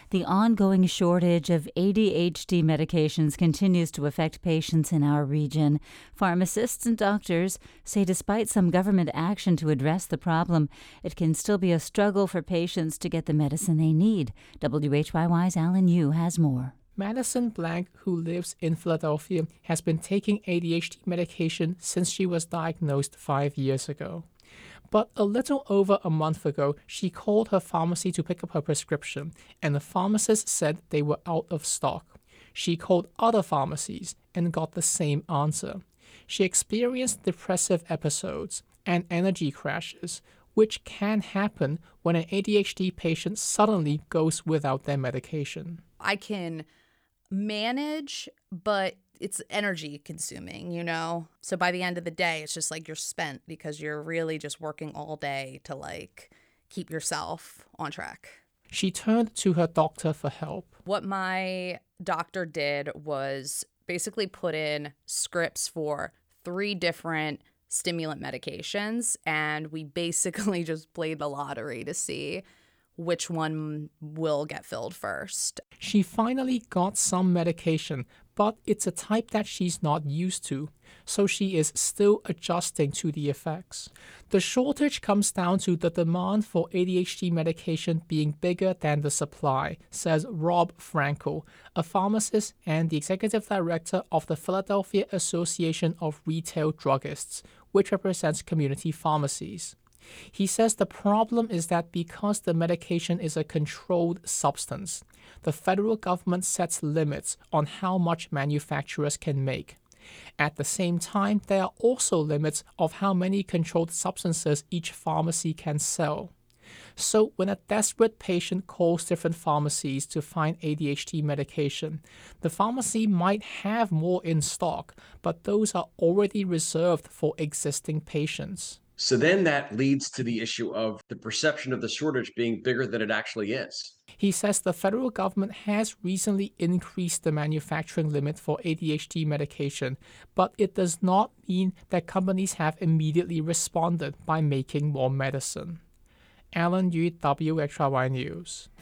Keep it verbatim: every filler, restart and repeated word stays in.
The ongoing shortage of A D H D medications continues to affect patients in our region. Pharmacists and doctors say despite some government action to address the problem, it can still be a struggle for patients to get the medicine they need. W H Y Y's Alan Yu has more. Madison Blank, who lives in Philadelphia, has been taking A D H D medication since she was diagnosed five years ago. But a little over a month ago, she called her pharmacy to pick up her prescription, and the pharmacist said they were out of stock. She called other pharmacies and got the same answer. She experienced depressive episodes and energy crashes, which can happen when an A D H D patient suddenly goes without their medication. I can manage, but it's energy consuming, you know? So by the end of the day, it's just like you're spent because you're really just working all day to like keep yourself on track. She turned to her doctor for help. What my doctor did was basically put in scripts for three different stimulant medications, and we basically just played the lottery to see which one will get filled first. She finally got some medication, but it's a type that she's not used to, so she is still adjusting to the effects. The shortage comes down to the demand for A D H D medication being bigger than the supply, says Rob Frankel, a pharmacist and the executive director of the Philadelphia Association of Retail Druggists, which represents community pharmacies. He says the problem is that because the medication is a controlled substance, the federal government sets limits on how much manufacturers can make. At the same time, there are also limits of how many controlled substances each pharmacy can sell. So when a desperate patient calls different pharmacies to find A D H D medication, the pharmacy might have more in stock, but those are already reserved for existing patients. So then that leads to the issue of the perception of the shortage being bigger than it actually is. He says the federal government has recently increased the manufacturing limit for A D H D medication, but it does not mean that companies have immediately responded by making more medicine. Alan Yu, W H Y Y News.